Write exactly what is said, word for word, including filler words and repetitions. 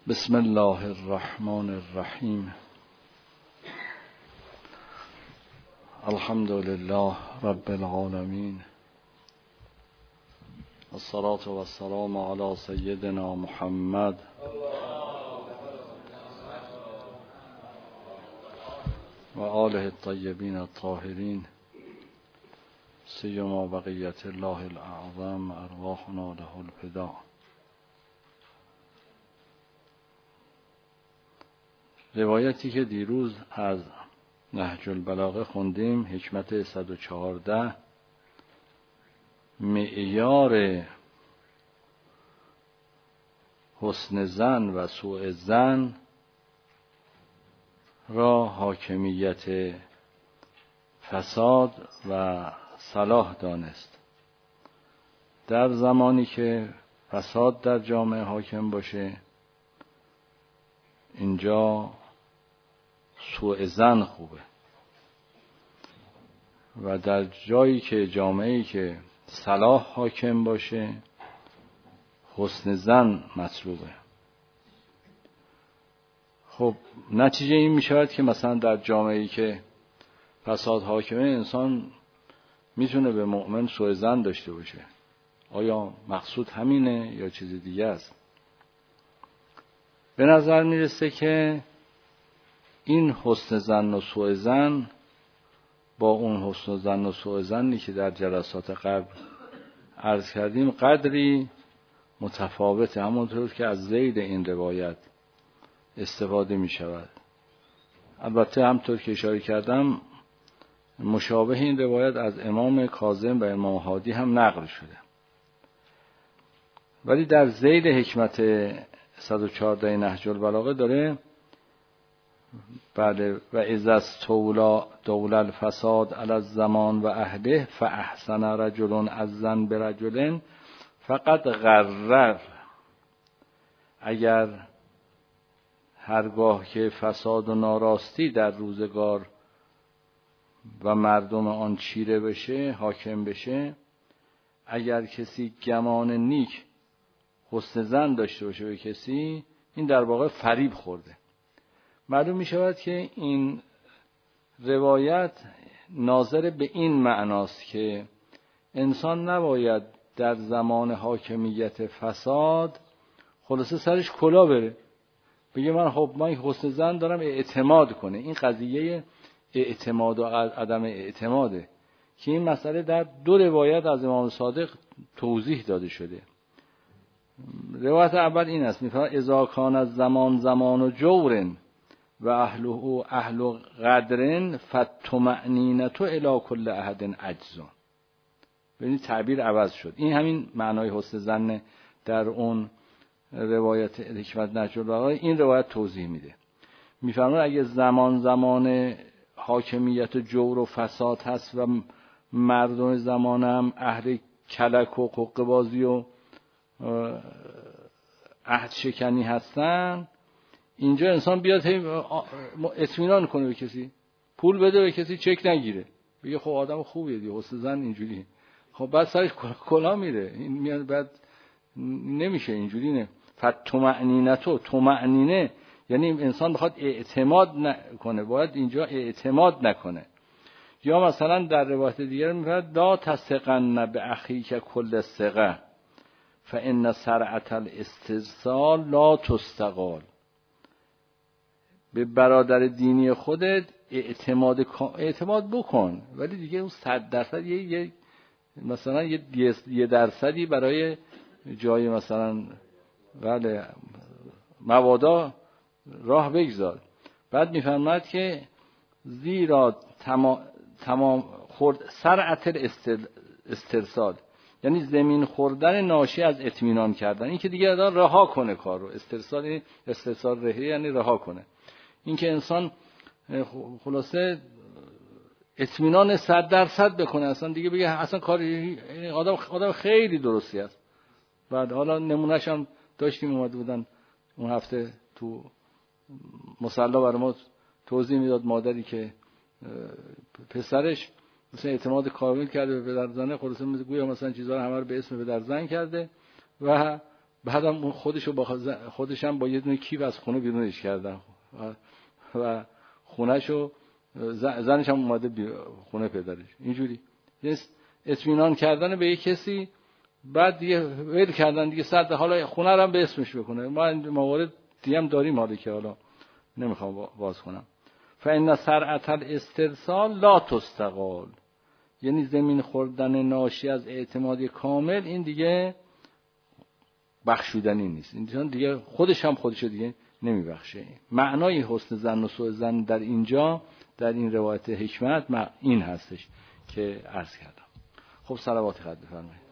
بسم الله الرحمن الرحیم. الحمد لله رب العالمین، الصلاة و السلام علی سیدنا محمد و آله الطیبین الطاهرین، سیما بقیت الله الاعظم، ارواحنا له الفداء. روایتی که دیروز از نهج البلاغه خوندیم، حکمت صد و چهارده، معیار حسن ظن و سوء ظن را حاکمیت فساد و صلاح دانست. در زمانی که فساد در جامعه حاکم باشه، اینجا سوء ظن خوبه، و در جایی که جامعه‌ای که صلاح حاکم باشه، حسن ظن مطلوبه. خب نتیجه این می شود که مثلا در جامعه‌ای که فساد حاکمه، انسان میتونه به مؤمن سوء ظن داشته باشه. آیا مقصود همینه یا چیز دیگه است؟ به نظر میرسه که این حسن ظن و سوء ظن با اون حسن ظن و سوء ظنی که در جلسات قبل عرض کردیم قدری متفاوته، همونطور که از ذیل این روایت استفاده می شود. البته همونطور که اشاره کردم، مشابه این روایت از امام کاظم و امام هادی هم نقل شده، ولی در ذیل حکمت صد و چهارده نهج البلاغه داره بله و اذا استولا دول الفساد علی الزمان و اهله فاحسن رجل الظن برجل فقط غرر. اگر هرگاه که فساد و ناراستی در روزگار و مردم آن چیره بشه، حاکم بشه، اگر کسی گمان نیک حسن ظن داشته باشه به کسی، این در واقع فریب خورده. معلوم می شود که این روایت ناظر به این معناست که انسان نباید در زمان حاکمیت فساد خلاصه سرش کلا بره، بگه من خب من حسن ظن دارم، اعتماد کنه. این قضیه اعتماد و عدم اعتماده که این مسئله در دو روایت از امام صادق توضیح داده شده. روایت اول این است، میفرماید اذا کان الزمان زمان و جور و اهله اهل قدر فالطمأنینة الی کل احد عجز. ببینید تعبیر عوض شد. این همین معنای حسن ظن در اون روایت حکمت نهج البلاغه این روایت توضیح میده. میفرماید اگه زمان زمان حاکمیت و جور و فساد هست و مردم زمان هم اهل کلک و حقه بازی و عهد شکنی هستن، اینجا انسان بیاد اطمینان کنه به کسی، پول بده به کسی، چک نگیره، بگه خب آدم خوبیه دیگه، حسن ظن اینجوریه، خب بعد سرش کلا میره. این میاد بعد نمیشه، اینجوری نه. فالطمأنینة، طمأنینه یعنی انسان بخواد اعتماد نکنه، باید اینجا اعتماد نکنه. یا مثلا در روایت دیگر میگه لا تثقن باخیک کل ثقه فان سرعة الاسترسال لا تستقال. به برادر دینی خودت اعتماد اعتماد بکن، ولی دیگه اون صد درصد یه, یه مثلا یه, یه درصدی برای جای مثلا بله مبادا راه بگذار. بعد میفرماید که زیرا تمام تمام خورد سرعت استرسال، یعنی زمین خوردن ناشی از اطمینان کردن. این که دیگه دار رها کنه کار رو. استرسال استرسال رهی یعنی رها کنه. این که انسان خلاصه اطمینان صد درصد بکنه، اصلا دیگه بگه اصلا کار آدم آدم خیلی درستی است. بعد حالا نمونهش هم داشتیم، اومده بودن اون هفته تو مصلا برای ما توضیح میداد مادری که پسرش مثلا اعتماد کامل کرده به پدر زنه، خلاصه گویا مثلا چیزا رو همه رو به اسم پدر زن کرده و بعدم اون خودشو با خودش هم با یه دونه کیف از خونه بیرونش کردن و خونهشو زنش هم اومده خونه پدرش. اینجوری اطمینان کردن به یک کسی، بعد دیگه ول کردن دیگه صد حالا خونه رو هم به اسمش بکنه. ما موارد دیگه هم داریم حالا که حالا نمیخوام باز کنم. فإن سرعة الاسترسال لا تستقال، یعنی زمین خوردن ناشی از اعتماد کامل این دیگه بخشودنی نیست، این دیگه خودش هم خودش دیگه نمیبخشه. معنای حسن ظن و سوء ظن در اینجا در این روایت حکمت این هستش که عرض کردم. خب صلوات خدمت بفرمایید.